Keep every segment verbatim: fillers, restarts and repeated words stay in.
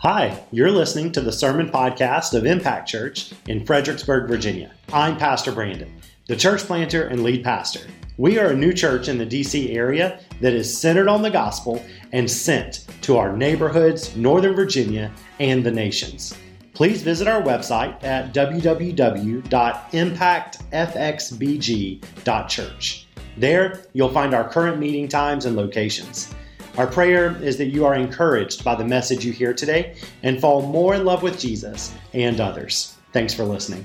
Hi, you're listening to the Sermon Podcast of Impact Church in Fredericksburg, Virginia. I'm Pastor Brandon, the church planter and lead pastor. We are a new church in the D C area that is centered on the gospel and sent to our neighborhoods, Northern Virginia, and the nations. Please visit our website at w w w dot impact f x b g dot church. There, you'll find our current meeting times and locations. Our prayer is that you are encouraged by the message you hear today and fall more in love with Jesus and others. Thanks for listening.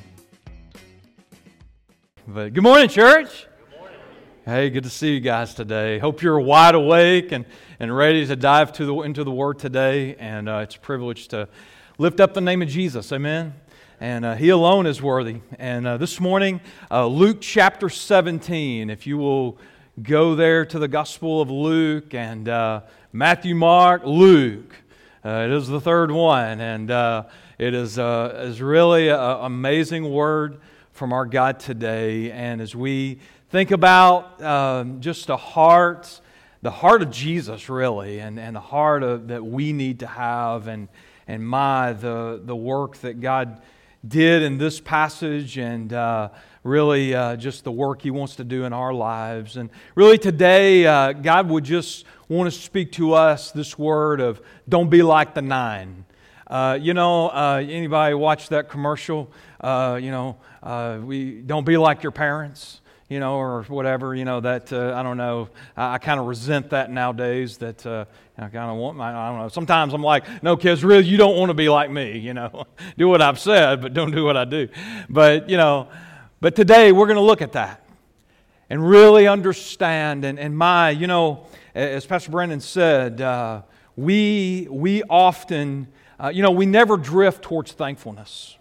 But good morning, church. Good morning. Hey, good to see you guys today. Hope you're wide awake and, and ready to dive to the, into the Word today. And uh, it's a privilege to lift up the name of Jesus. Amen. And uh, He alone is worthy. And uh, this morning, uh, Luke chapter seventeen, if you will go there to the Gospel of Luke and uh, Matthew, Mark, Luke. Uh, it is the third one, and uh, it is uh, is really an amazing word from our God today. And as we think about um, just the heart, the heart of Jesus, really, and, and the heart of, that we need to have, and and my the the work that God did in this passage, and uh, really uh, just the work He wants to do in our lives. And really today, uh, God would just want to speak to us this word of don't be like the nine. Uh, you know, uh, anybody watch that commercial? Uh, you know, uh, we don't be like your parents, you know, or whatever, you know, that, uh, I don't know, I, I kind of resent that nowadays, that uh, I kind of want my, I don't know, sometimes I'm like, no kids, really, you don't want to be like me, you know, do what I've said, but don't do what I do. But, you know, but today we're going to look at that and really understand, and, and my, you know, as Pastor Brandon said, uh, we, we often, uh, you know, we never drift towards thankfulness.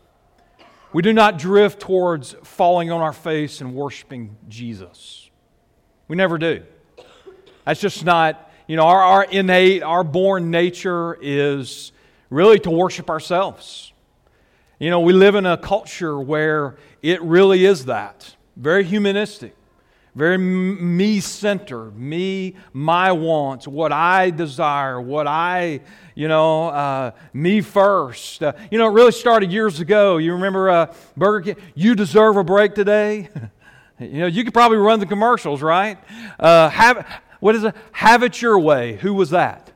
We do not drift towards falling on our face and worshiping Jesus. We never do. That's just not, you know, our, our innate, our born nature is really to worship ourselves. You know, we live in a culture where it really is that. Very humanistic. Very me-centered. Me, my wants, what I desire, what I, you know, uh, me first. Uh, you know, it really started years ago. You remember uh, Burger King? You deserve a break today. You know, you could probably run the commercials, right? Uh, have what is it? Have it your way. Who was that?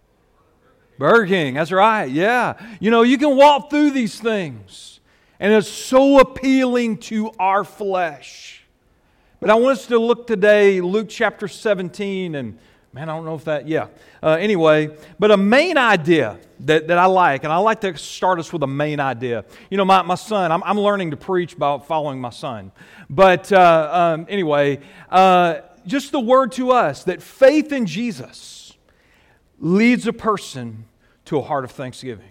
Burger King. That's right. Yeah. You know, you can walk through these things, and it's so appealing to our flesh. But I want us to look today, Luke chapter seventeen, and man, I don't know if that, yeah. Uh, anyway, but a main idea that, that I like, and I like to start us with a main idea. You know, my, my son, I'm, I'm learning to preach about following my son. But uh, um, anyway, uh, just the word to us that faith in Jesus leads a person to a heart of thanksgiving.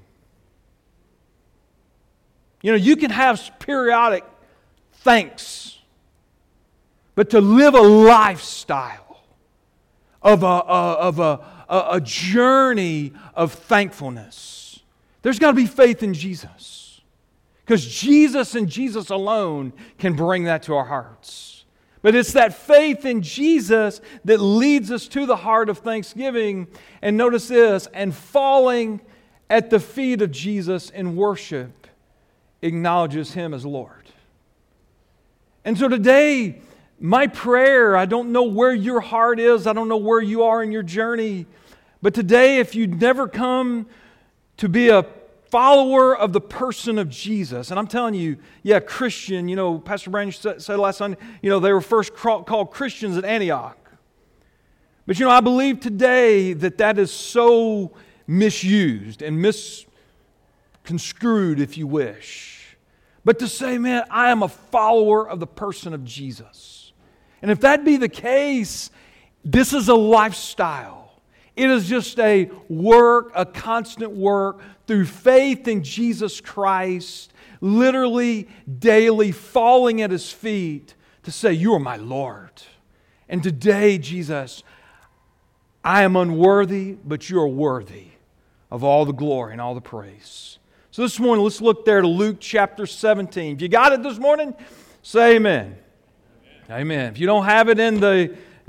You know, you can have periodic thanks, but to live a lifestyle of a, a, of a, a journey of thankfulness, there's got to be faith in Jesus. Because Jesus and Jesus alone can bring that to our hearts. But it's that faith in Jesus that leads us to the heart of thanksgiving. And notice this, and falling at the feet of Jesus in worship acknowledges Him as Lord. And so today, my prayer, I don't know where your heart is, I don't know where you are in your journey, but today, if you never come to be a follower of the person of Jesus, and I'm telling you, yeah, Christian, you know, Pastor Brandon said last Sunday, you know, they were first called Christians at Antioch. But you know, I believe today that that is so misused and misconstrued, if you wish. But to say, man, I am a follower of the person of Jesus. And if that be the case, this is a lifestyle. It is just a work, a constant work through faith in Jesus Christ, literally daily falling at His feet to say, you are my Lord. And today, Jesus, I am unworthy, but you are worthy of all the glory and all the praise. So this morning, let's look there to Luke chapter seventeen. If you got it this morning, say amen. Amen. If you don't have it in the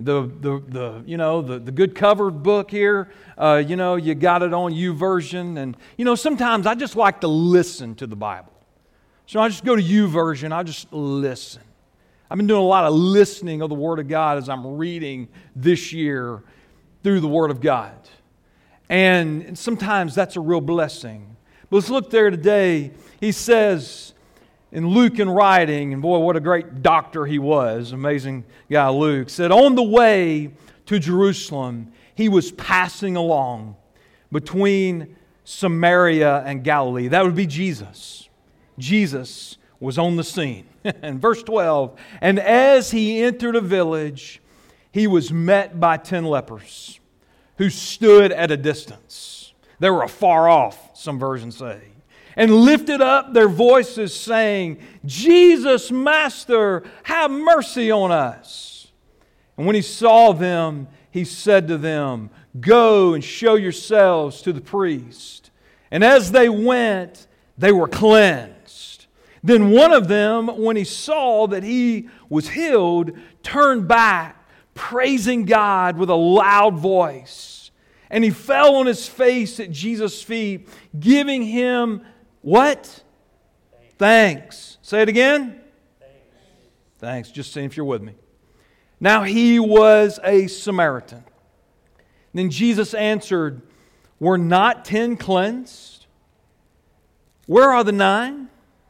The, the, the you know, the, the good covered book here, uh, you know, you got it on YouVersion. And, you know, sometimes I just like to listen to the Bible. So I just go to YouVersion, I just listen. I've been doing a lot of listening of the Word of God as I'm reading this year through the Word of God. And sometimes that's a real blessing. But let's look there today. He says in Luke in writing, and boy, what a great doctor he was, amazing guy Luke, said, on the way to Jerusalem, he was passing along between Samaria and Galilee. That would be Jesus. Jesus was on the scene. And verse twelve, and as he entered a village, he was met by ten lepers who stood at a distance. They were afar off, some versions say, and lifted up their voices saying, Jesus, Master, have mercy on us. And when he saw them, he said to them, go and show yourselves to the priest. And as they went, they were cleansed. Then one of them, when he saw that he was healed, turned back, praising God with a loud voice. And he fell on his face at Jesus' feet, giving him what? Thanks. Thanks. Say it again. Thanks. Thanks. Just saying if you're with me. Now he was a Samaritan. Then Jesus answered, were not ten cleansed? Where are the nine?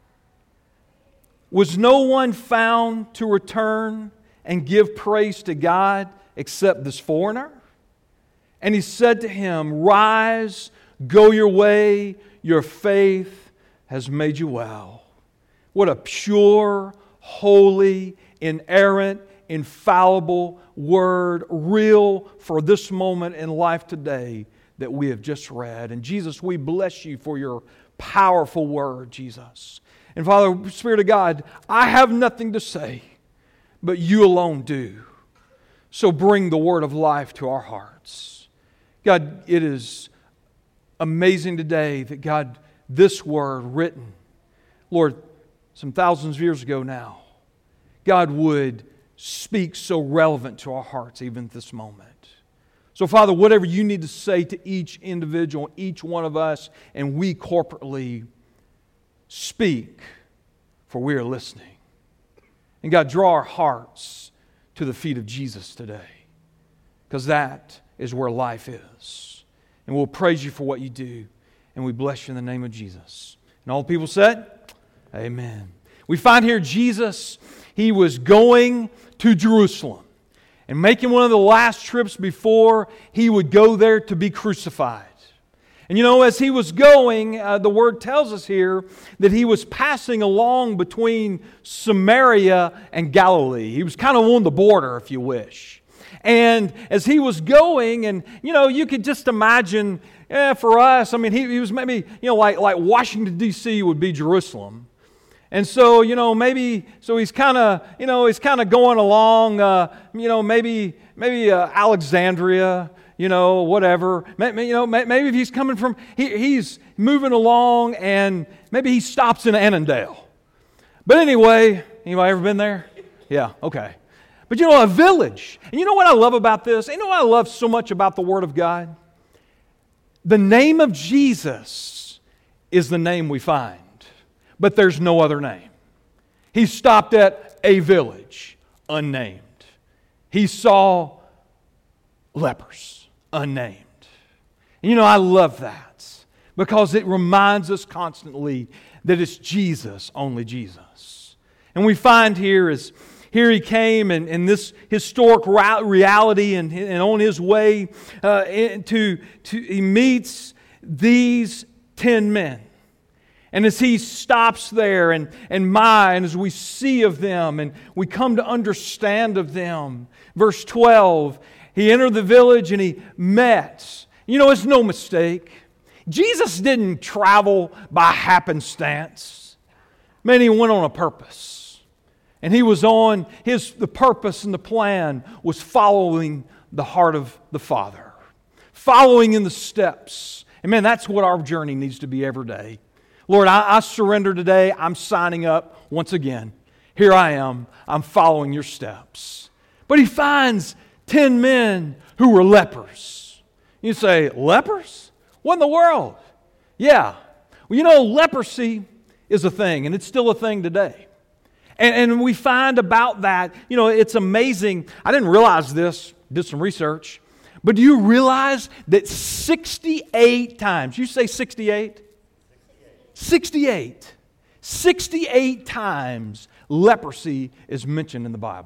Was no one found to return and give praise to God except this foreigner? And he said to him, rise, go your way, your faith has made you well. What a pure, holy, inerrant, infallible word, real for this moment in life today that we have just read. And Jesus, we bless you for your powerful word, Jesus. And Father, Spirit of God, I have nothing to say, but you alone do. So bring the word of life to our hearts. God, it is amazing today that God, this word written, Lord, some thousands of years ago now, God would speak so relevant to our hearts even at this moment. So Father, whatever you need to say to each individual, each one of us, and we corporately speak, for we are listening. And God, draw our hearts to the feet of Jesus today, because that is where life is. And we'll praise you for what you do, and we bless you in the name of Jesus. And all the people said, amen. We find here Jesus, he was going to Jerusalem and making one of the last trips before he would go there to be crucified. And you know, as he was going, uh, the word tells us here that he was passing along between Samaria and Galilee. He was kind of on the border, if you wish. And as he was going, and you know, you could just imagine, eh, for us, I mean, he, he was maybe, you know, like, like Washington, D C would be Jerusalem. And so, you know, maybe, so he's kind of, you know, he's kind of going along, uh, you know, maybe, maybe uh, Alexandria, you know, whatever. Maybe, you know, maybe if he's coming from, he, he's moving along and maybe he stops in Annandale. But anyway, anybody ever been there? Yeah, okay. But you know, a village. And you know what I love about this? You know what I love so much about the Word of God? The name of Jesus is the name we find, but there's no other name. He stopped at a village, unnamed. He saw lepers, unnamed. And you know, I love that because it reminds us constantly that it's Jesus, only Jesus. And we find here is here he came and in this historic reality and, and on his way uh, to, to, he meets these ten men. And as he stops there and, and my, and as we see of them and we come to understand of them, verse twelve, he entered the village and he met. You know, it's no mistake. Jesus didn't travel by happenstance. Man, he went on a purpose. And he was on his, the purpose and the plan was following the heart of the Father. Following in the steps. And man, that's what our journey needs to be every day. Lord, I, I surrender today. I'm signing up once again. Here I am. I'm following your steps. But he finds ten men who were lepers. You say, lepers? What in the world? Yeah. Well, you know, leprosy is a thing, and it's still a thing today. And, and we find about that, you know, it's amazing. I didn't realize this, did some research. But do you realize that sixty-eight times, you say sixty-eight? sixty-eight. sixty-eight times leprosy is mentioned in the Bible.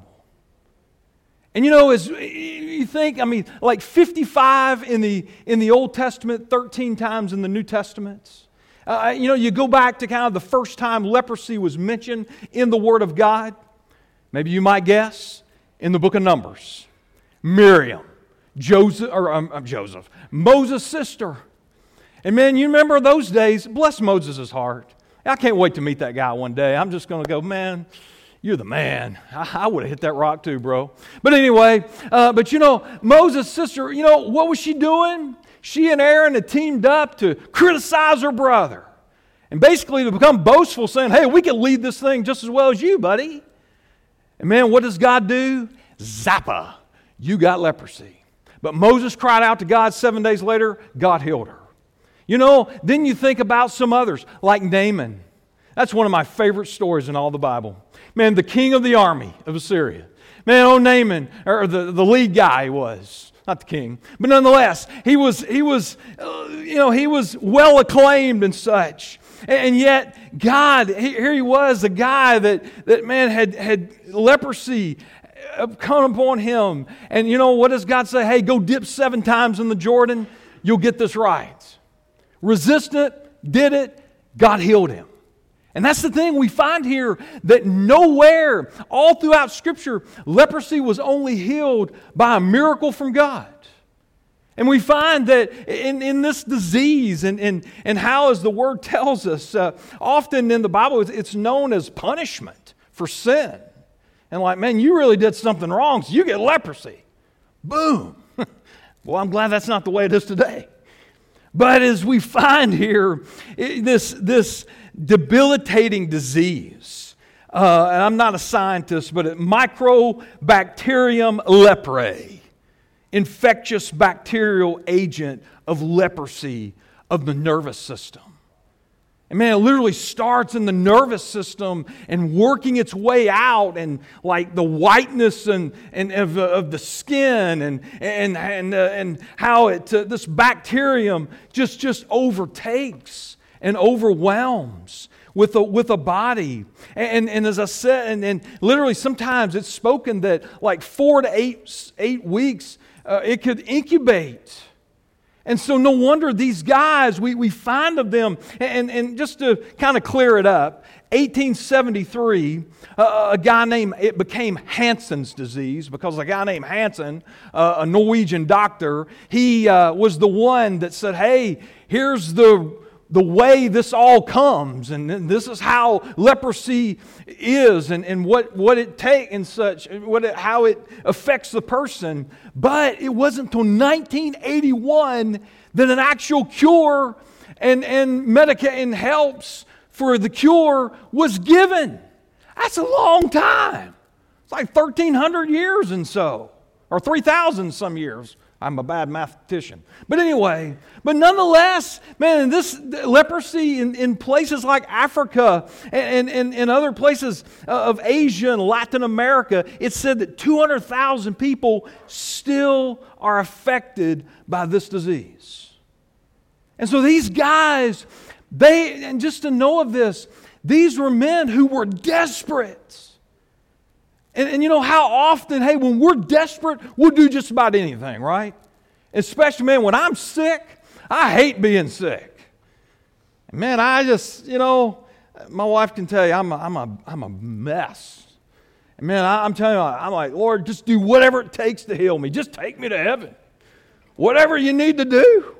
And you know, as you think, I mean, like fifty-five in the in the Old Testament, thirteen times in the New Testament. Uh, you know, you go back to kind of the first time leprosy was mentioned in the Word of God. Maybe you might guess in the book of Numbers. Miriam, Joseph, or um, Joseph, Moses' sister. And man, you remember those days? Bless Moses' heart. I can't wait to meet that guy one day. I'm just going to go, man, you're the man. I, I would have hit that rock too, bro. But anyway, uh, but you know, Moses' sister, you know, what was she doing? She and Aaron had teamed up to criticize her brother. And basically to become boastful, saying, hey, we can lead this thing just as well as you, buddy. And man, what does God do? Zappa, you got leprosy. But Moses cried out to God seven days later, God healed her. You know, then you think about some others, like Naaman. That's one of my favorite stories in all the Bible. Man, the king of the army of Assyria. Man, oh, Naaman, or the, the lead guy he was. Not the king, but nonetheless, he was, he was, uh, you know, he was well acclaimed and such. And, and yet, God, he, here he was, a guy that, that man, had, had leprosy come upon him. And you know, what does God say? Hey, go dip seven times in the Jordan. You'll get this right. Resistant, did it, God healed him. And that's the thing we find here, that nowhere, all throughout Scripture, leprosy was only healed by a miracle from God. And we find that in, in this disease, and, and, and how, as the Word tells us, uh, often in the Bible it's known as punishment for sin. And like, man, you really did something wrong, so you get leprosy. Boom. Well, I'm glad that's not the way it is today. But as we find here, this, this debilitating disease, uh, and I'm not a scientist, but Mycobacterium leprae, infectious bacterial agent of leprosy of the nervous system. And man, it literally starts in the nervous system and working its way out, and like the whiteness and, and of, of the skin, and and and uh, and how it uh, this bacterium just just overtakes and overwhelms with a with a body. And and as I said, and, and literally sometimes it's spoken that like four to eight eight weeks uh, it could incubate. And so no wonder these guys, we, we find of them, and, and just to kind of clear it up, eighteen seventy-three, uh, a guy named, it became Hansen's disease, because a guy named Hansen, uh, a Norwegian doctor, he uh, was the one that said, hey, here's the the way this all comes, and this is how leprosy is, and, and what, what it takes and such, what it, how it affects the person. But it wasn't until nineteen eighty-one that an actual cure and, and medica and helps for the cure was given. That's a long time. It's like thirteen hundred years and so, or three thousand some years. I'm a bad mathematician. But anyway, but nonetheless, man, this leprosy in, in places like Africa and, and, and other places of Asia and Latin America, it's said that two hundred thousand people still are affected by this disease. And so these guys, they, and just to know of this, these were men who were desperate. And, and you know how often, hey, when we're desperate, we'll do just about anything, right? Especially, man, when I'm sick, I hate being sick. And man, I just, you know, my wife can tell you I'm a, I'm a, I'm a mess. And man, I, I'm telling you, I'm like, Lord, just do whatever it takes to heal me. Just take me to heaven. Whatever you need to do.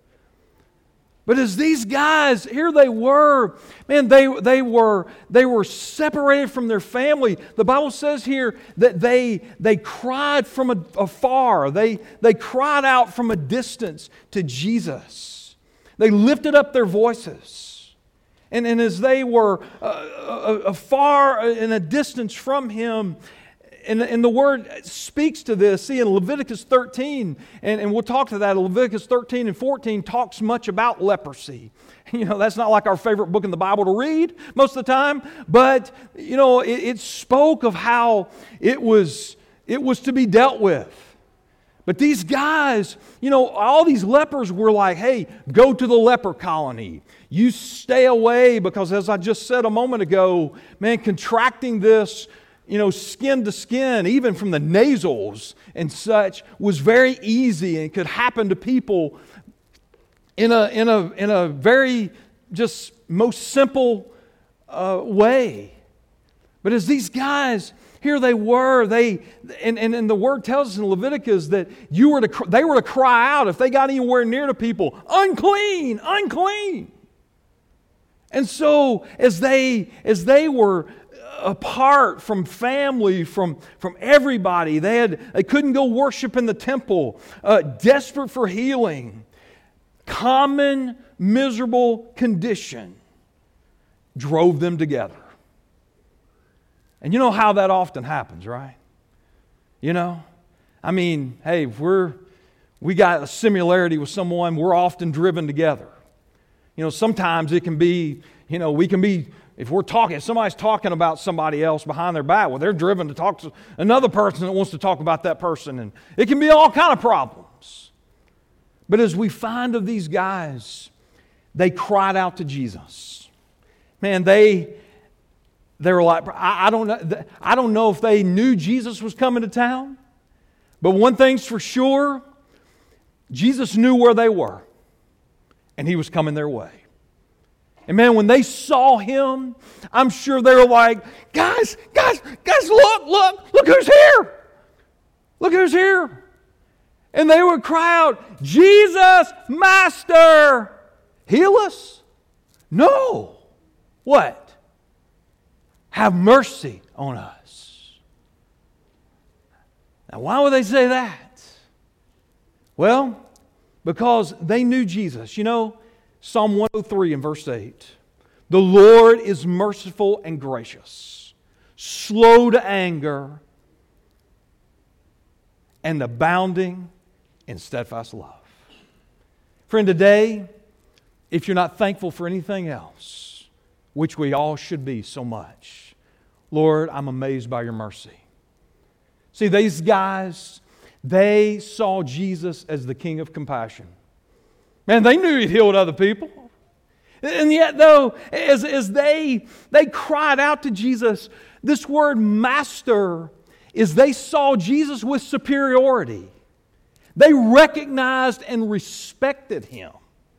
But as these guys, here they were, man, they, they were they were separated from their family. The Bible says here that they they cried from a, afar. They, they cried out from a distance to Jesus. They lifted up their voices. And, and as they were uh, afar in a distance from Him, and, and the Word speaks to this. See, in Leviticus thirteen, and, and we'll talk to that, Leviticus thirteen and fourteen talks much about leprosy. You know, that's not like our favorite book in the Bible to read most of the time, but, you know, it, it spoke of how it was, it was to be dealt with. But these guys, you know, all these lepers were like, hey, go to the leper colony. You stay away because, as I just said a moment ago, man, contracting this, you know, skin to skin, even from the nasals and such, was very easy and could happen to people in a in a in a very just most simple uh, way. But as these guys, here they were, they and, and, and the Word tells us in Leviticus that you were to they were to cry out if they got anywhere near to people, unclean, unclean. And so as they as they were apart from family, from, from everybody, they had they couldn't go worship in the temple, uh, desperate for healing, common miserable condition drove them together. And you know how that often happens, right? You know, I mean, hey, if we're we got a similarity with someone, we're often driven together. You know, sometimes it can be, you know, we can be, if we're talking, if somebody's talking about somebody else behind their back, well, they're driven to talk to another person that wants to talk about that person, and it can be all kind of problems. But as we find of these guys, they cried out to Jesus. Man, they they were like, I, I don't know, I don't know if they knew Jesus was coming to town, but one thing's for sure, Jesus knew where they were, and He was coming their way. And man, when they saw Him, I'm sure they were like, guys, guys, guys, look, look, look who's here. Look who's here. And they would cry out, Jesus, Master, heal us? No. What? Have mercy on us. Now, why would they say that? Well, because they knew Jesus. You know, Psalm one oh three and verse eight. The Lord is merciful and gracious, slow to anger, and abounding in steadfast love. Friend, today, if you're not thankful for anything else, which we all should be so much, Lord, I'm amazed by your mercy. See, these guys, they saw Jesus as the King of compassion. Man, they knew He'd healed other people. And yet, though, as, as they, they cried out to Jesus, this word master is they saw Jesus with superiority. They recognized and respected Him,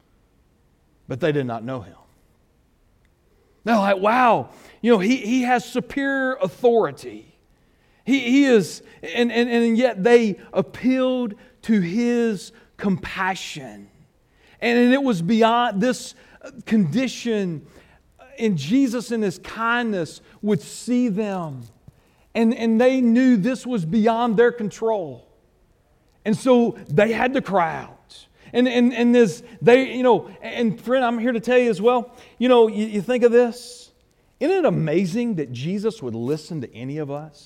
but they did not know Him. They're like, wow, you know, He, he has superior authority. He, he is, and, and, and yet they appealed to His compassion. And it was beyond this condition, and Jesus in His kindness would see them. And, and they knew this was beyond their control. And so they had to cry out. And, and, and this, they, you know, and friend, I'm here to tell you as well, you know, you, you think of this. Isn't it amazing that Jesus would listen to any of us?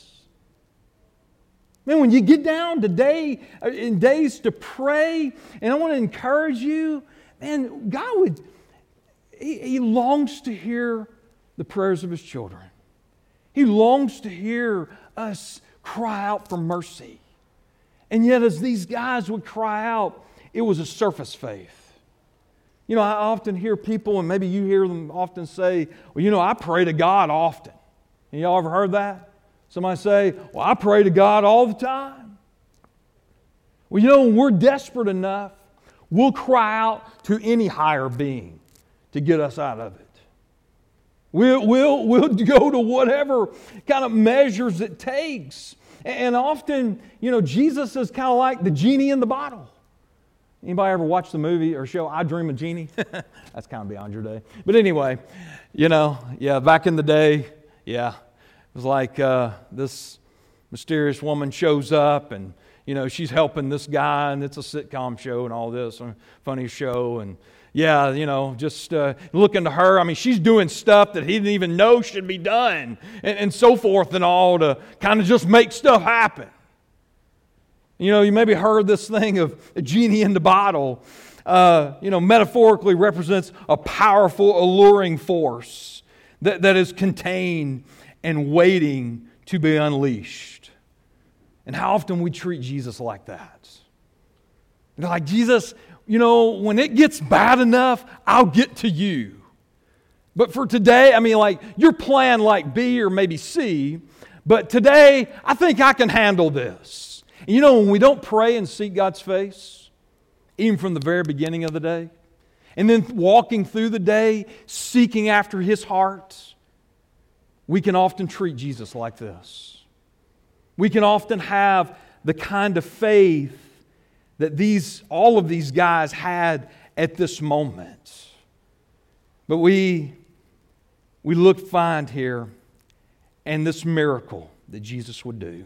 Man, when you get down today, in days to pray, and I want to encourage you, man, God would, he, he longs to hear the prayers of His children. He longs to hear us cry out for mercy. And yet as these guys would cry out, it was a surface faith. You know, I often hear people, and maybe you hear them often say, well, you know, I pray to God often. Y'all ever heard that? Somebody say, well, I pray to God all the time. Well, you know, when we're desperate enough, we'll cry out to any higher being to get us out of it. We'll, we'll, we'll go to whatever kind of measures it takes. And often, you know, Jesus is kind of like the genie in the bottle. Anybody ever watch the movie or show I Dream of Jeannie? That's kind of beyond your day. But anyway, you know, yeah, back in the day, yeah. It was like uh, this mysterious woman shows up, and you know she's helping this guy, and it's a sitcom show and all this, a funny show, and yeah, you know, just uh, looking to her. I mean, she's doing stuff that he didn't even know should be done, and, and so forth and all, to kind of just make stuff happen. You know, you maybe heard this thing of a genie in the bottle. Uh, you know, metaphorically represents a powerful, alluring force that, that is contained and waiting to be unleashed. And how often we treat Jesus like that. Like, Jesus, you know, when it gets bad enough, I'll get to you. But for today, I mean, like, your plan like B or maybe C, but today, I think I can handle this. And you know, when we don't pray and seek God's face, even from the very beginning of the day, and then walking through the day, seeking after His heart, we can often treat Jesus like this. We can often have the kind of faith that these, all of these guys had at this moment. But we, we look find here and this miracle that Jesus would do.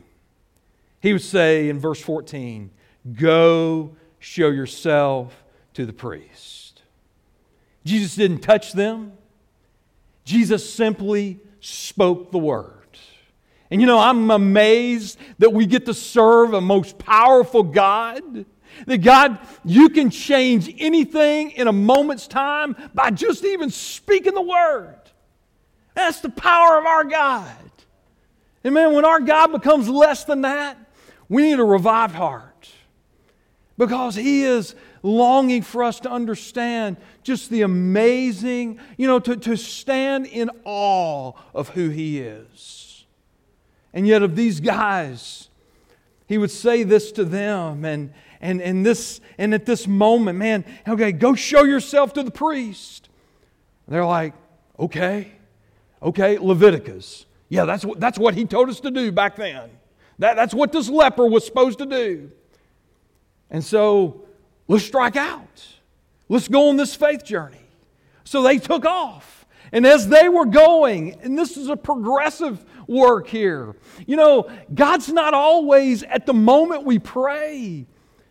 He would say in verse fourteen, "Go show yourself to the priest." Jesus didn't touch them. Jesus simply spoke the word. And you know, I'm amazed that we get to serve a most powerful God. That God, you can change anything in a moment's time by just even speaking the word. That's the power of our God. And man, when our God becomes less than that, we need a revived heart. Because He is longing for us to understand just the amazing, you know, to, to stand in awe of who He is. And yet of these guys, He would say this to them, and and and this and at this moment, man, okay, go show yourself to the priest. And they're like, okay, okay, Leviticus. Yeah, that's what that's what he told us to do back then. That, that's what this leper was supposed to do. And so let's strike out. Let's go on this faith journey. So they took off. And as they were going, and this is a progressive work here. You know, God's not always, at the moment we pray,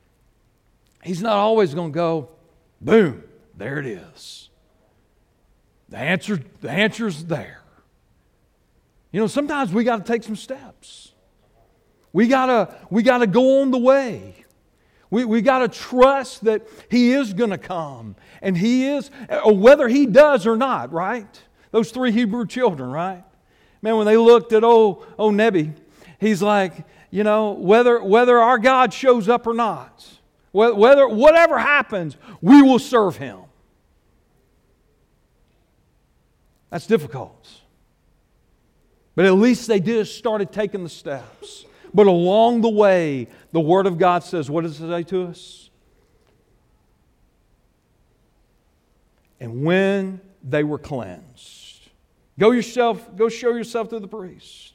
He's not always going to go, boom, there it is. The answer, the answer's there. You know, sometimes we got to take some steps. We gotta, we gotta go on the way. We, we gotta trust that He is gonna come. And He is, or whether He does or not, right? Those three Hebrew children, right? Man, when they looked at old, old Nebi, he's like, you know, whether, whether our God shows up or not, whether, whatever happens, we will serve Him. That's difficult. But at least they just started taking the steps. But along the way, the Word of God says, what does it say to us? And when they were cleansed, go yourself, go show yourself to the priest.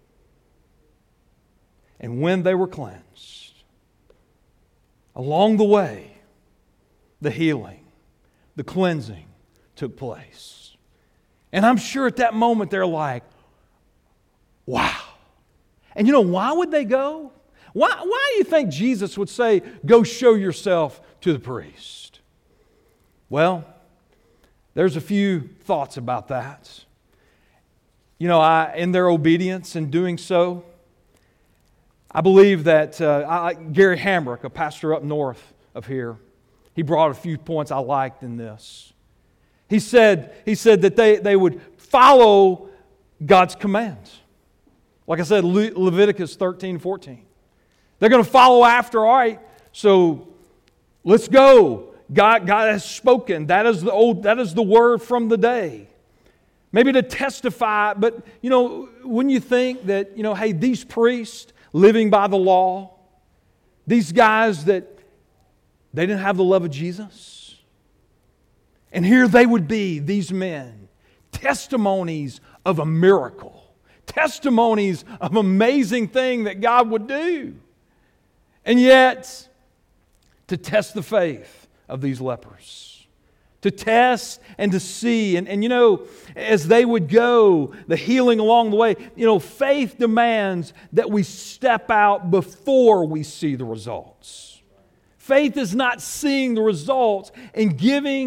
And when they were cleansed, along the way, the healing, the cleansing took place. And I'm sure at that moment they're like, wow. And you know, why would they go? Why, why do you think Jesus would say, go show yourself to the priest? Well, there's a few thoughts about that. You know, I, in their obedience in doing so, I believe that uh, I, Gary Hamrick, a pastor up north of here, he brought a few points I liked in this. He said, he said that they, they would follow God's commands. Like I said, Le- Leviticus thirteen, fourteen. They're going to follow after, all right, so let's go. God, God has spoken. That is the old, that is the word from the day. Maybe to testify, but you know, wouldn't you think that, you know, hey, these priests living by the law, these guys that they didn't have the love of Jesus. And here they would be, these men, testimonies of a miracle, testimonies of amazing thing that God would do. And yet, to test the faith of these lepers, to test and to see. And, and you know, as they would go, the healing along the way, you know, faith demands that we step out before we see the results. Faith is not seeing the results and giving,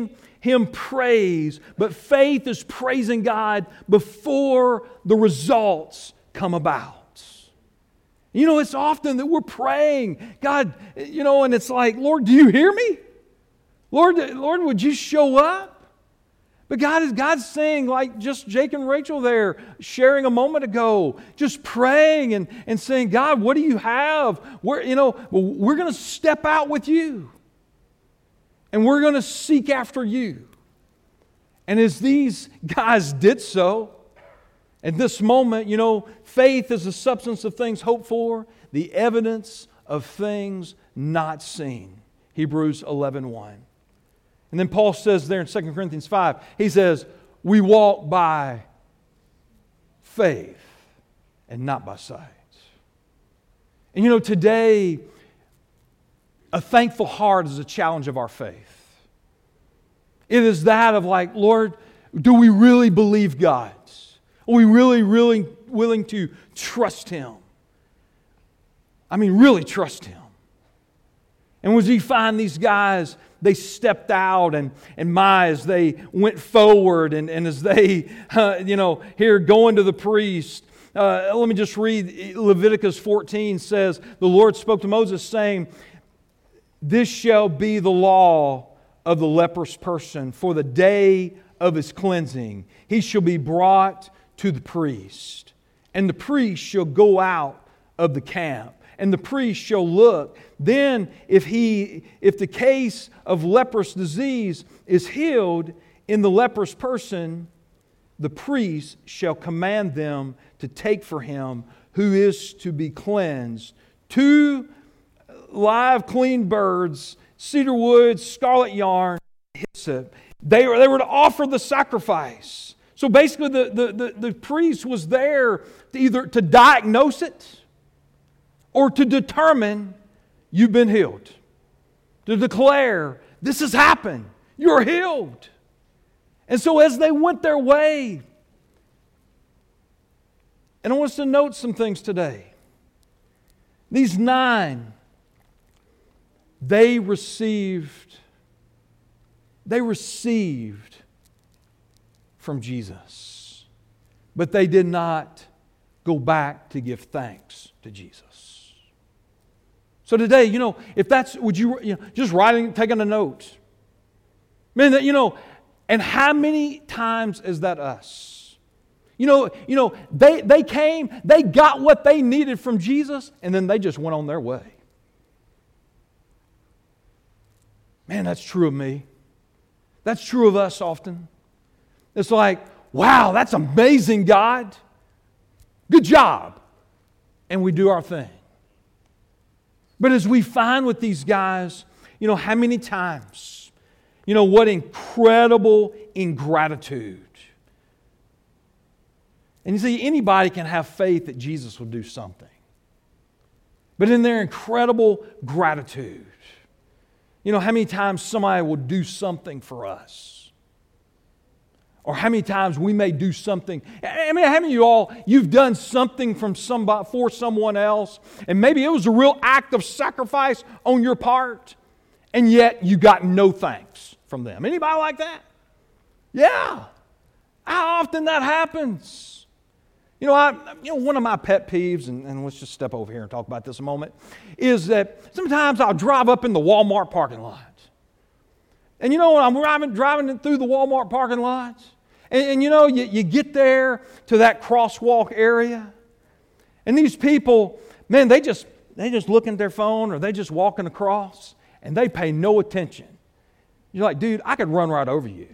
Him praise, but faith is praising God before the results come about. You know, it's often that we're praying, God, you know, and it's like, Lord, do you hear me? Lord, Lord, would you show up? But God is God's saying, like just Jake and Rachel there sharing a moment ago, just praying and, and saying, God, what do you have? We're, you know, we're going to step out with you. And we're going to seek after you. And as these guys did so, at this moment, you know, faith is the substance of things hoped for, the evidence of things not seen. Hebrews eleven one. And then Paul says there in Second Corinthians five, he says, we walk by faith and not by sight. And you know, today, a thankful heart is a challenge of our faith. It is that of like, Lord, do we really believe God? Are we really, really willing to trust Him? I mean, really trust Him. And as we find these guys, they stepped out and, and my, as they went forward and, and as they, uh, you know, here going to the priest. Uh, let me just read Leviticus fourteen says, the Lord spoke to Moses saying, this shall be the law of the leprous person for the day of his cleansing. He shall be brought to the priest, and the priest shall go out of the camp. And the priest shall look. Then if he, if the case of leprous disease is healed in the leprous person, the priest shall command them to take for him who is to be cleansed two live clean birds, cedar wood, scarlet yarn, hyssop. They were, they were to offer the sacrifice. So basically the, the, the, the priest was there to either to diagnose it or to determine you've been healed. To declare, this has happened. You're healed. And so as they went their way, and I want us to note some things today. These nine, they received, they received from Jesus. But they did not go back to give thanks to Jesus. So today, you know, if that's, would you, you know, just writing, taking a note. Man, that, you know, and how many times is that us? You know, you know, they, they came, they got what they needed from Jesus, and then they just went on their way. Man, that's true of me. That's true of us often. It's like, wow, that's amazing, God. Good job. And we do our thing. But as we find with these guys, you know, how many times, you know, what incredible ingratitude. And you see, anybody can have faith that Jesus will do something. But in their incredible gratitude, you know, how many times somebody will do something for us? Or how many times we may do something. I mean, how many of you all, you've done something from somebody, for someone else, and maybe it was a real act of sacrifice on your part, and yet you got no thanks from them. Anybody like that? Yeah. How often that happens? You know, I, you know, one of my pet peeves, and, and let's just step over here and talk about this a moment, is that sometimes I'll drive up in the Walmart parking lot. And you know, I'm driving, driving through the Walmart parking lots. And, and you know, you, you get there to that crosswalk area. And these people, man, they just, they just look at their phone or they just walking across and they pay no attention. You're like, dude, I could run right over you.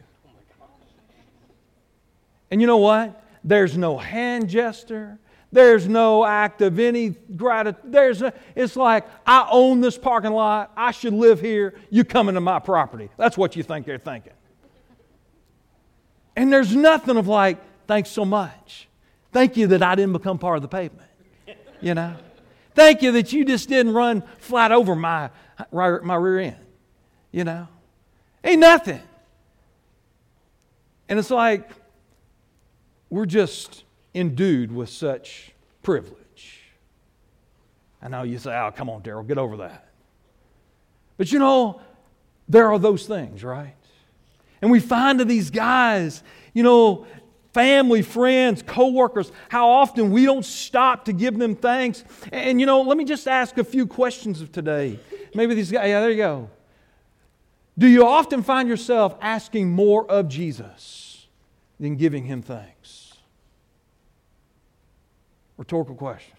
And you know what? There's no hand gesture. There's no act of any gratitude. There's no, it's like, I own this parking lot. I should live here. You come into my property. That's what you think they're thinking. And there's nothing of like, thanks so much. Thank you that I didn't become part of the pavement. You know? Thank you that you just didn't run flat over my, my rear end. You know? Ain't nothing. And it's like, we're just endued with such privilege. I know you say, oh, come on, Daryl, get over that. But you know, there are those things, right? And we find of these guys, you know, family, friends, co-workers, how often we don't stop to give them thanks. And, you know, let me just ask a few questions of today. Maybe these guys, yeah, there you go. Do you often find yourself asking more of Jesus than giving Him thanks? Rhetorical question.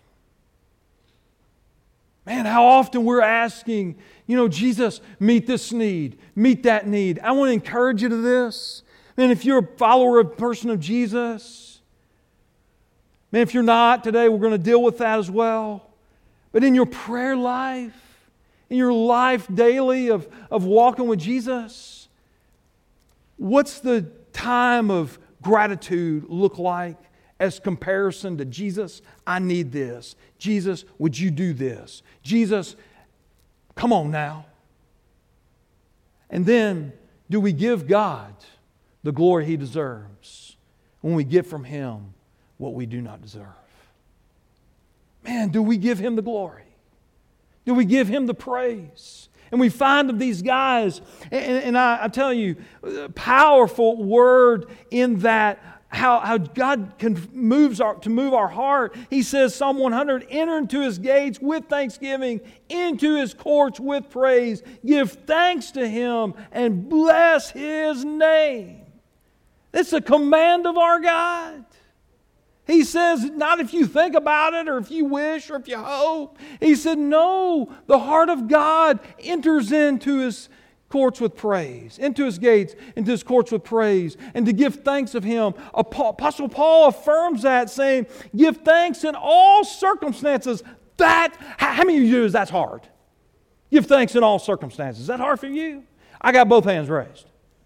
Man, how often we're asking, you know, Jesus, meet this need, meet that need. I want to encourage you to this. Man, if you're a follower, a person of Jesus, man, if you're not today, we're going to deal with that as well. But in your prayer life, in your life daily of, of walking with Jesus, what's the time of gratitude look like as comparison to Jesus, I need this. Jesus, would you do this? Jesus, come on now. And then, do we give God the glory He deserves when we get from Him what we do not deserve? Man, do we give Him the glory? Do we give Him the praise? And we find of these guys, and, and I, I tell you, a powerful word in that, how, how God can moves our, to move our heart. He says, Psalm one hundred, enter into His gates with thanksgiving, into His courts with praise. Give thanks to Him and bless His name. It's a command of our God. He says, not if you think about it or if you wish or if you hope. He said, no, the heart of God enters into His courts with praise, into His gates, into His courts with praise, and to give thanks of Him. Apostle Paul affirms that, saying, give thanks in all circumstances. That, how many of you do that's hard? Give thanks in all circumstances. Is that hard for you? I got both hands raised.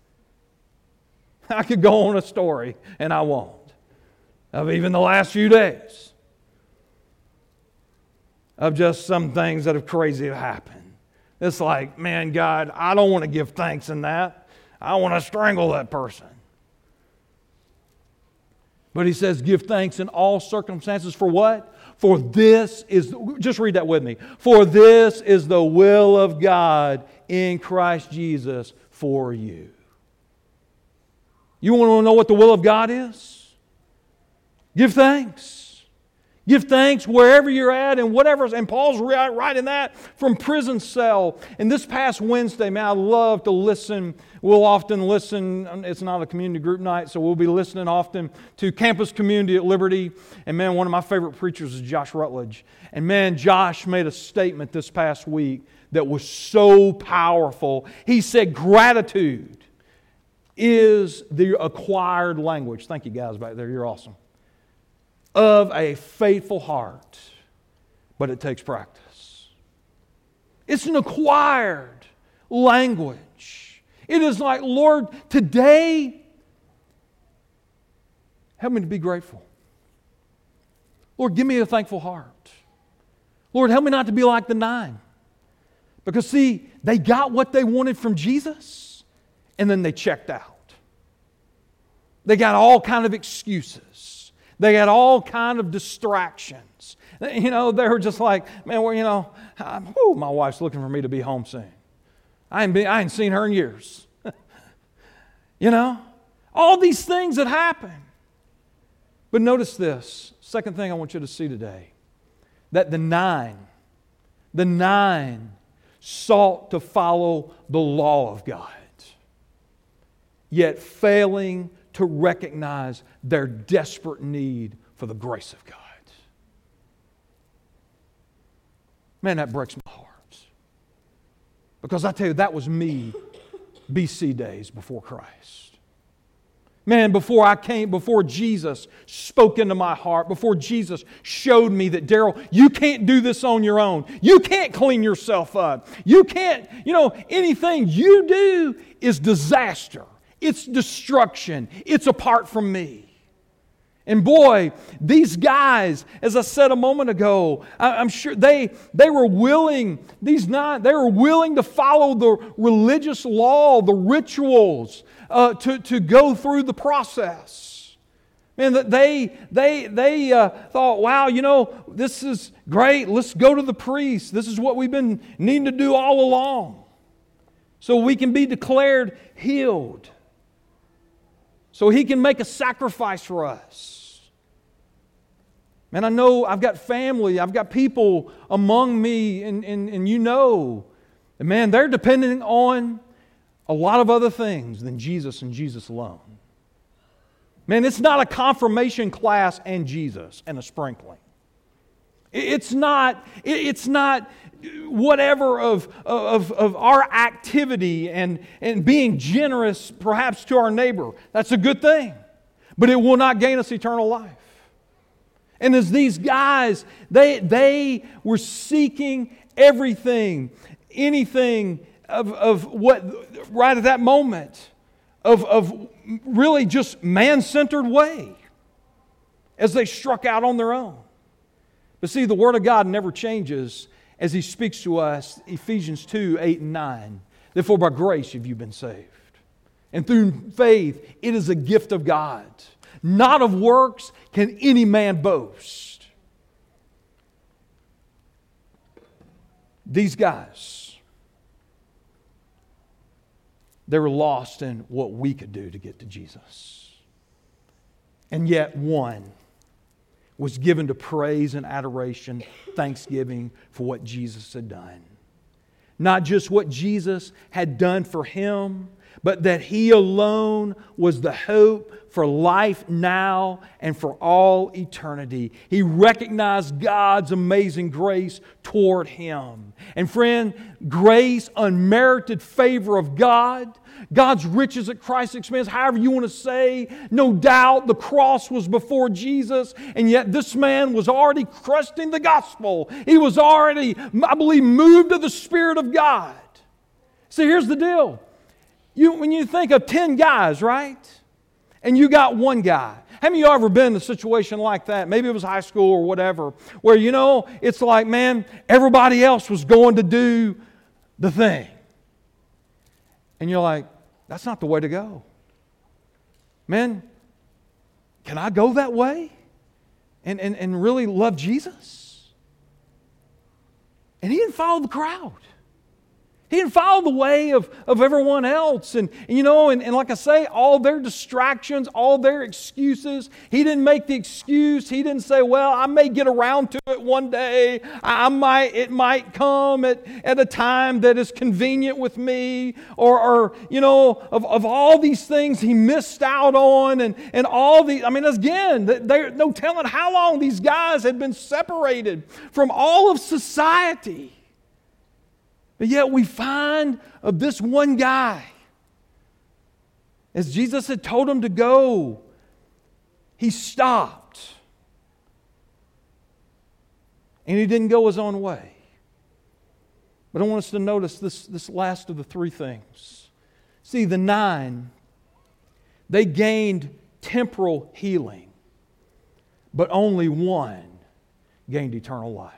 I could go on a story, and I won't, of even the last few days, of just some things that have crazy have happened. It's like, man, God, I don't want to give thanks in that. I want to strangle that person. But He says, give thanks in all circumstances. For what? For this is, just read that with me. For this is the will of God in Christ Jesus for you. You want to know what the will of God is? Give thanks. Give thanks wherever you're at and whatever. And Paul's writing that from prison cell. And this past Wednesday, man, I love to listen. We'll often listen. It's not a community group night, so we'll be listening often to Campus Community at Liberty. And man, one of my favorite preachers is Josh Rutledge. And man, Josh made a statement this past week that was so powerful. He said, gratitude is the acquired language. Thank you guys back there. You're awesome. Of a faithful heart, but it takes practice. It's an acquired language. It is like, Lord, today, help me to be grateful. Lord, give me a thankful heart. Lord, help me not to be like the nine. Because see, they got what they wanted from Jesus, and then they checked out. They got all kind of excuses. They got all kind of distractions. You know, they were just like, man, well, you know, whew, my wife's looking for me to be home soon. I ain't, been, I ain't seen her in years. You know, all these things that happen. But notice this, second thing I want you to see today, that the nine, the nine sought to follow the law of God, yet failing to recognize their desperate need for the grace of God. Man, that breaks my heart. Because I tell you, that was me B C days before Christ. Man, before I came, before Jesus spoke into my heart, before Jesus showed me that, Daryl, you can't do this on your own. You can't clean yourself up. You can't, you know, anything you do is disaster. It's destruction. It's apart from me. And boy, these guys, as I said a moment ago, I'm sure they they were willing, these nine, they were willing to follow the religious law, the rituals, uh, to, to go through the process. Man, that they they they uh, thought, wow, you know, this is great. Let's go to the priest. This is what we've been needing to do all along, so we can be declared healed. so He can make a sacrifice for us. Man, I know I've got family, I've got people among me, and, and, and you know, and man, they're depending on a lot of other things than Jesus and Jesus alone. Man, it's not a confirmation class and Jesus and a sprinkling. It's not, it's not whatever of, of, of our activity and, and being generous perhaps to our neighbor. That's a good thing. But it will not gain us eternal life. And as these guys, they, they were seeking everything, anything of, of what, right at that moment, of, of really just man-centered way as they struck out on their own. But see, the Word of God never changes as He speaks to us, Ephesians two, eight and nine. Therefore by grace have you been saved. And through faith, it is a gift of God. Not of works can any man boast. These guys, they were lost in what we could do to get to Jesus. And yet one was given to praise and adoration, thanksgiving for what Jesus had done. Not just what Jesus had done for him, but that He alone was the hope for life now and for all eternity. He recognized God's amazing grace toward him. And friend, grace, unmerited favor of God, God's riches at Christ's expense, however you want to say, no doubt the cross was before Jesus, and yet this man was already trusting the gospel. He was already, I believe, moved to the Spirit of God. See, here's the deal. You, when you think of ten guys, right? And you got one guy. How many of you ever been in a situation like that? Maybe it was high school or whatever, where, you know, it's like, man, everybody else was going to do the thing. And you're like, that's not the way to go. Man, can I go that way and, and, and really love Jesus? And he didn't follow the crowd. He didn't follow the way of, of everyone else. And, and you know, and, and like I say, all their distractions, all their excuses. He didn't make the excuse. He didn't say, well, I may get around to it one day. I might, it might come at, at a time that is convenient with me. Or, or you know, of, of all these things he missed out on. And, and all the, I mean, again, there's no telling how long these guys had been separated from all of society. But yet we find of this one guy, as Jesus had told him to go, he stopped. And he didn't go his own way. But I want us to notice this, this last of the three things. See, the nine, they gained temporal healing, but only one gained eternal life.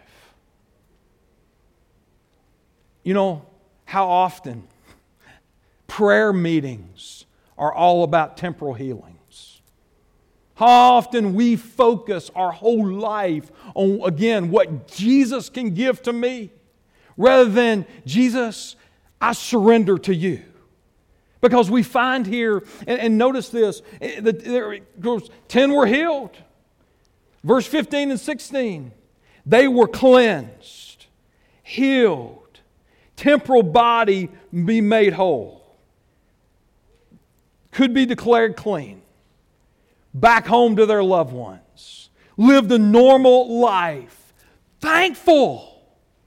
You know, how often prayer meetings are all about temporal healings. How often we focus our whole life on, again, what Jesus can give to me, rather than, Jesus, I surrender to you. Because we find here, and, and notice this, there it goes, ten were healed. Verse fifteen and sixteen, they were cleansed, healed. Temporal body be made whole. Could be declared clean. Back home to their loved ones. Lived a normal life. Thankful.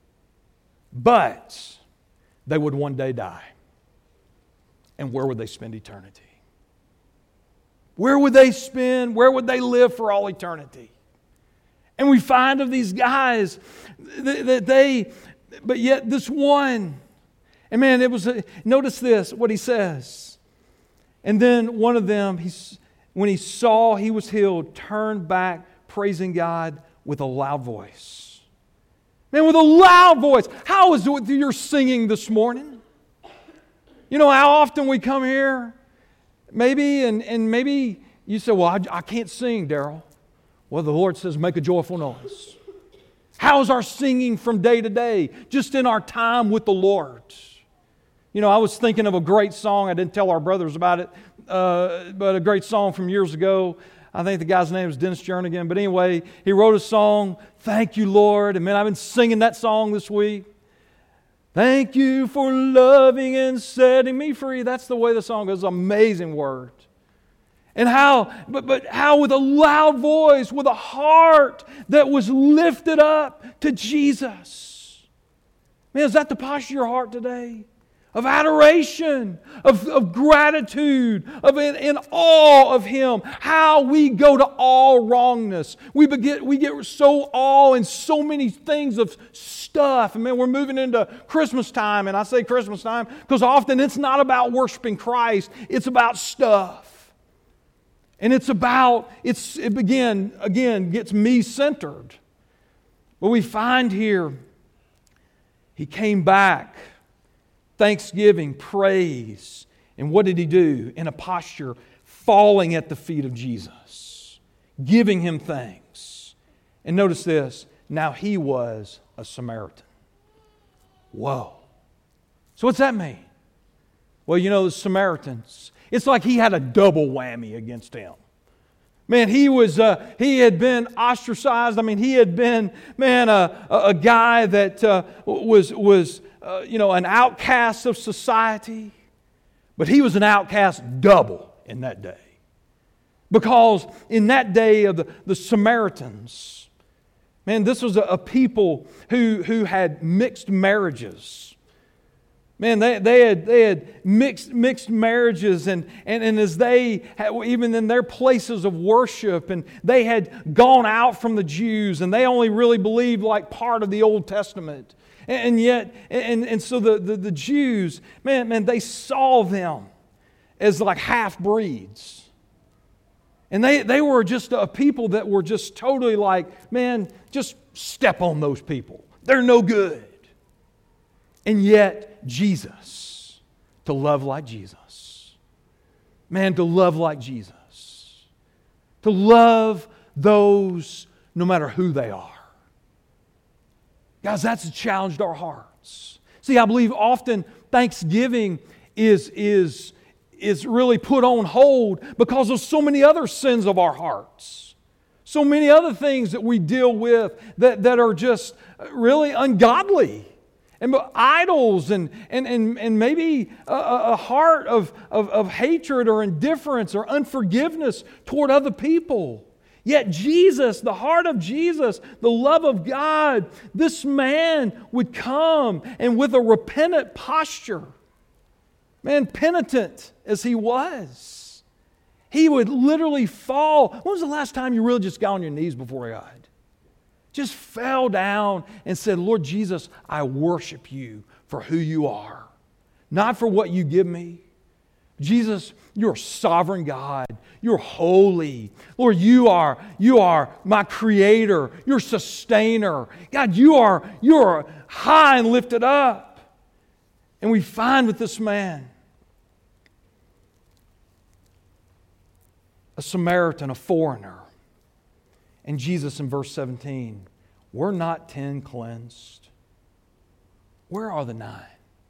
But they would one day die. And where would they spend eternity? Where would they spend, where would they live for all eternity? And we find of these guys that they... But yet this one, and man, it was, a, notice this, what he says. And then one of them, he's, when he saw he was healed, turned back, praising God with a loud voice. Man, with a loud voice. How is it you're singing this morning? You know how often we come here, maybe, and, and maybe you say, well, I, I can't sing, Daryl. Well, the Lord says, make a joyful noise. How's our singing from day to day, just in our time with the Lord? You know, I was thinking of a great song. I didn't tell our brothers about it uh, but a great song from years ago. I think the guy's name was Dennis Jernigan. But anyway, he wrote a song, Thank You, Lord. And man, I've been singing that song this week. Thank you for loving and setting me free. That's the way the song goes. Amazing word. And how, but, but how with a loud voice, with a heart that was lifted up to Jesus. Man, is that the posture of your heart today? Of adoration, of, of gratitude, of in, in awe of Him. How we go to all wrongness. We get, we get so awe in so many things of stuff. And man, we're moving into Christmas time. And I say Christmas time because often it's not about worshiping Christ. It's about stuff. And it's about, it's it again, again gets me-centered. But we find here, He came back, thanksgiving, praise. And what did He do? In a posture, falling at the feet of Jesus, giving Him thanks. And notice this, now He was a Samaritan. Whoa. So what's that mean? Well, you know, the Samaritans, it's like He had a double whammy against him. Man, he was, uh, he had been ostracized. I mean, he had been, man, a, a, a guy that uh, was, was uh, you know, an outcast of society. But he was an outcast double in that day. Because in that day of the, the Samaritans, man, this was a, a people who, who had mixed marriages. Man, they, they had they had mixed mixed marriages, and, and, and as they had, even in their places of worship, and they had gone out from the Jews, and they only really believed like part of the Old Testament, and, and yet and, and so the, the, the Jews, man, man, they saw them as like half breeds, and they they were just a people that were just totally like, man, just step on those people, they're no good. And yet, Jesus, to love like Jesus. Man, to love like Jesus. To love those no matter who they are. Guys, that's challenged our hearts. See, I believe often Thanksgiving is, is, is really put on hold because of so many other sins of our hearts. So many other things that we deal with that, that are just really ungodly. And idols and, and, and, and maybe a, a heart of, of, of hatred or indifference or unforgiveness toward other people. Yet Jesus, the heart of Jesus, the love of God, this man would come and with a repentant posture, man, penitent as he was, he would literally fall. When was the last time you really just got on your knees before God? Just fell down and said, Lord Jesus, I worship You for who You are, not for what You give me. Jesus, You're sovereign God. You're holy. Lord, You are, you are my creator. You're sustainer. God, You are, you are high and lifted up. And we find with this man, a Samaritan, a foreigner, and Jesus in verse seventeen, were not ten cleansed? Where are the nine?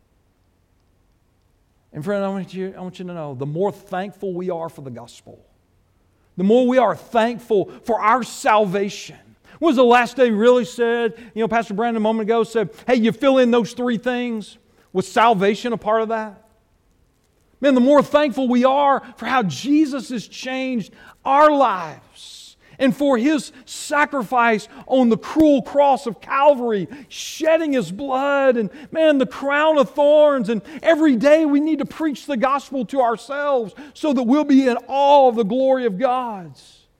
And friend, I want you, I want you to know, the more thankful we are for the gospel, the more we are thankful for our salvation. When was the last day really said, you know, Pastor Brandon a moment ago said, hey, you fill in those three things. Was salvation a part of that? Man, the more thankful we are for how Jesus has changed our lives. And for His sacrifice on the cruel cross of Calvary, shedding His blood, and man, the crown of thorns. And every day we need to preach the gospel to ourselves so that we'll be in awe of the glory of God.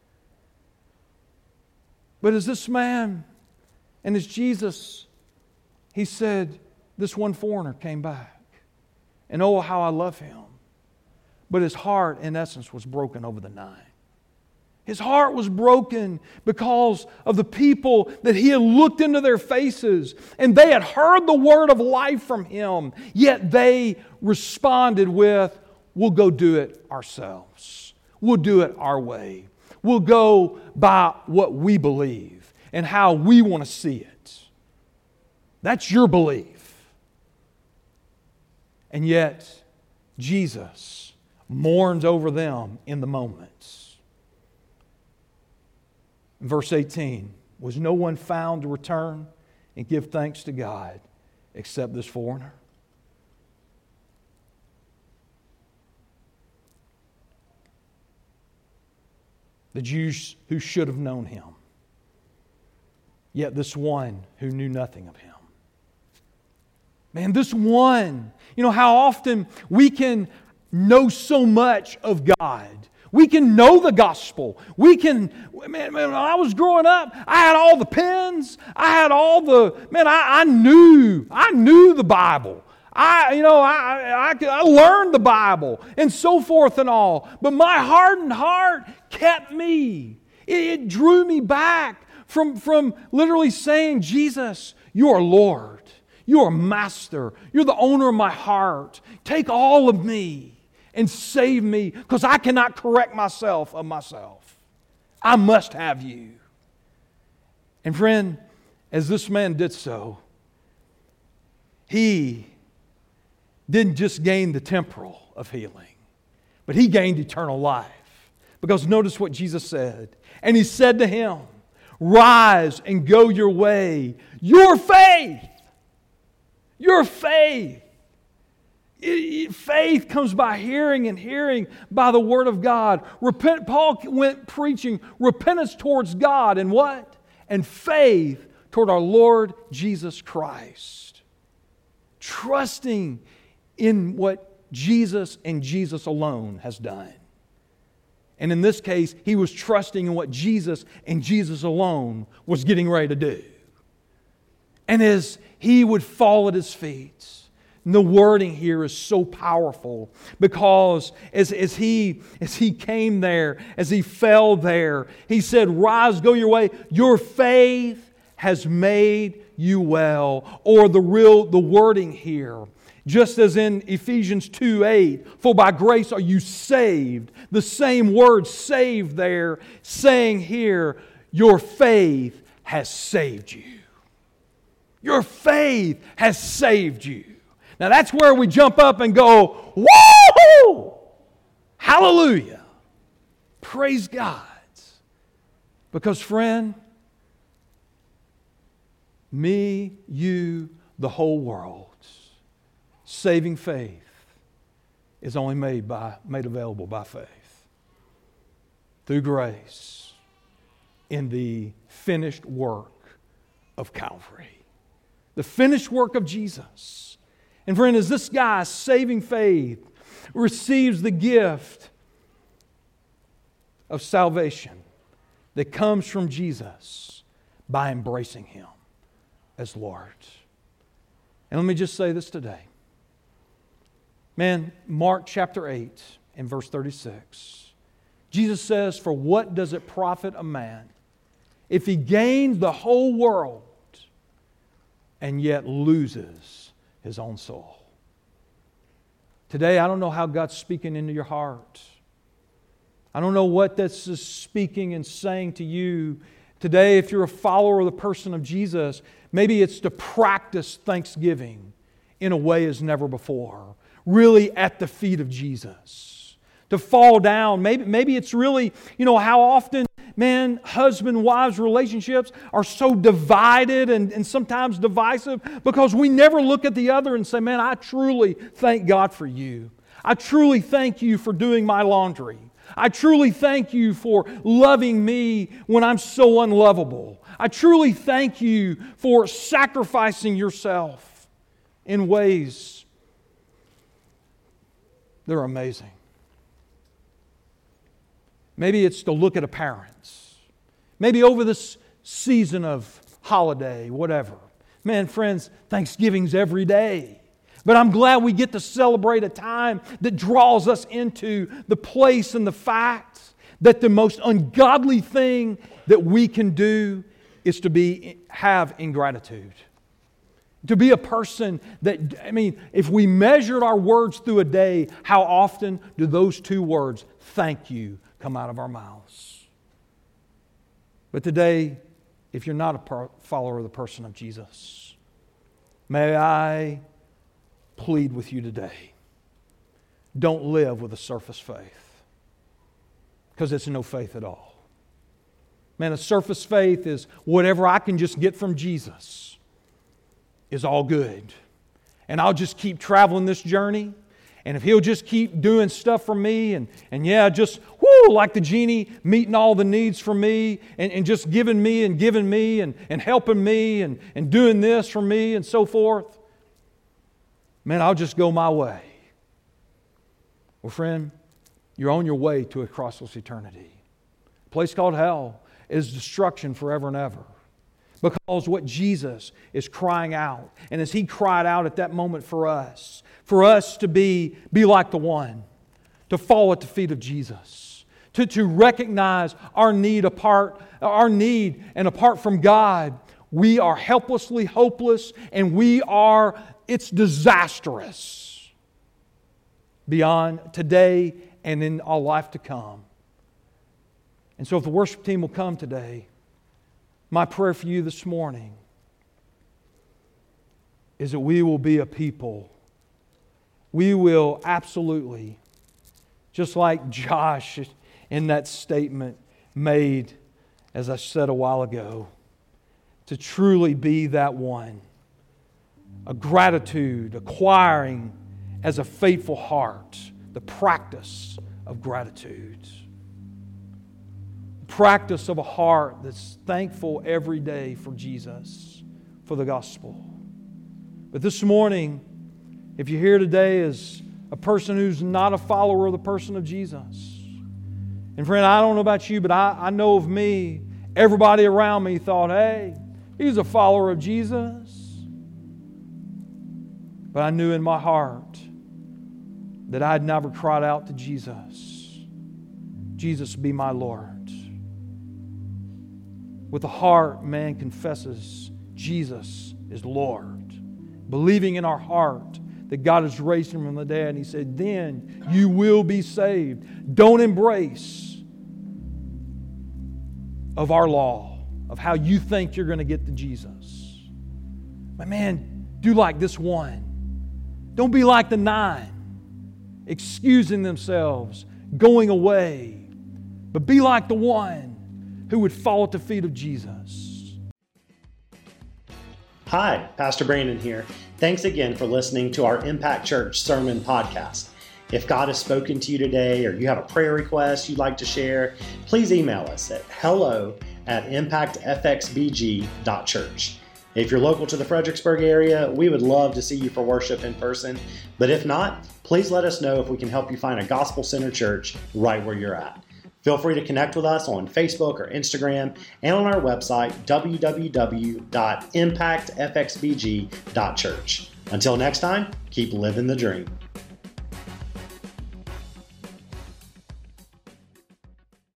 But as this man and as Jesus, he said, this one foreigner came back. And oh, how I love him. But his heart, in essence, was broken over the nine. His heart was broken because of the people that he had looked into their faces and they had heard the word of life from him, yet they responded with, we'll go do it ourselves. We'll do it our way. We'll go by what we believe and how we want to see it. That's your belief. And yet, Jesus mourns over them in the moments. Verse eighteen, was no one found to return and give thanks to God except this foreigner? The Jews who should have known him, yet this one who knew nothing of him. Man, this one, you know how often we can know so much of God. We can know the gospel. We can, man, man, when I was growing up, I had all the pens. I had all the, man, I, I knew, I knew the Bible. I, you know, I, I, I learned the Bible and so forth and all. But my hardened heart kept me. It, it drew me back from, from literally saying, Jesus, you are Lord. You are Master. You're the owner of my heart. Take all of me and save me, because I cannot correct myself of myself. I must have you. And friend, as this man did so, he didn't just gain the temporal of healing, but he gained eternal life. Because notice what Jesus said. And he said to him, rise and go your way. Your faith, your faith. Faith comes by hearing, and hearing by the Word of God. Repent, Paul went preaching repentance towards God and what? And faith toward our Lord Jesus Christ. Trusting in what Jesus and Jesus alone has done. And in this case, he was trusting in what Jesus and Jesus alone was getting ready to do. And as he would fall at his feet, and the wording here is so powerful, because as, as, he, as he came there, as he fell there, he said, rise, go your way. Your faith has made you well. Or the real, the wording here, just as in Ephesians two eight, for by grace are you saved. The same word saved there, saying here, your faith has saved you. Your faith has saved you. Now that's where we jump up and go, woo! Hallelujah! Praise God. Because friend, me, you, the whole world, saving faith is only made by made available by faith. Through grace in the finished work of Calvary. The finished work of Jesus. And friend, as this guy, saving faith, receives the gift of salvation that comes from Jesus by embracing Him as Lord. And let me just say this today. Man, Mark chapter eight and verse thirty-six. Jesus says, for what does it profit a man if he gains the whole world and yet loses his own soul? Today, I don't know how God's speaking into your heart. I don't know what this is speaking and saying to you. Today, if you're a follower of the person of Jesus, maybe it's to practice thanksgiving in a way as never before. Really at the feet of Jesus. To fall down. Maybe, maybe it's really, you know, how often, man, husband-wives relationships are so divided and, and sometimes divisive because we never look at the other and say, man, I truly thank God for you. I truly thank you for doing my laundry. I truly thank you for loving me when I'm so unlovable. I truly thank you for sacrificing yourself in ways that are amazing. Maybe it's to look at a parent. Maybe over this season of holiday, whatever. Man, friends, Thanksgiving's every day. But I'm glad we get to celebrate a time that draws us into the place and the fact that the most ungodly thing that we can do is to be have ingratitude. To be a person that, I mean, if we measured our words through a day, how often do those two words, thank you, come out of our mouths? But today, if you're not a follower of the person of Jesus, may I plead with you today don't live with a surface faith, because it's no faith at all. Man, a surface faith is whatever I can just get from Jesus is all good. And I'll just keep traveling this journey. And if He'll just keep doing stuff for me and, and yeah, just, whoo, like the genie, meeting all the needs for me and, and just giving me and giving me and, and helping me and, and doing this for me and so forth, man, I'll just go my way. Well, friend, you're on your way to a crossless eternity. A place called hell is destruction forever and ever. Because what Jesus is crying out, and as He cried out at that moment for us, for us to be, be like the one, to fall at the feet of Jesus, to, to recognize our need apart, our need and apart from God, we are helplessly hopeless, and we are, it's disastrous beyond today and in our life to come. And so if the worship team will come today, my prayer for you this morning is that we will be a people. We will absolutely, just like Josh in that statement made, as I said a while ago, to truly be that one. A gratitude, acquiring as a faithful heart, the practice of gratitude. Practice of a heart that's thankful every day for Jesus, for the gospel. But this morning, if you're here today as a person who's not a follower of the person of Jesus, and friend, I don't know about you, but I, I know of me, everybody around me thought, hey, he's a follower of Jesus. But I knew in my heart that I had never cried out to Jesus, Jesus, be my Lord. With the heart, man confesses Jesus is Lord. Believing in our heart that God has raised Him from the dead. And He said, then you will be saved. Don't embrace of our law, of how you think you're going to get to Jesus. But man, do like this one. Don't be like the nine, excusing themselves, going away. But be like the one who would fall at the feet of Jesus. Hi, Pastor Brandon here. Thanks again for listening to our Impact Church Sermon Podcast. If God has spoken to you today or you have a prayer request you'd like to share, please email us at hello at impact f x b g dot church. If you're local to the Fredericksburg area, we would love to see you for worship in person. But if not, please let us know if we can help you find a gospel-centered church right where you're at. Feel free to connect with us on Facebook or Instagram and on our website, w w w dot impact f x b g dot church. Until next time, keep living the dream.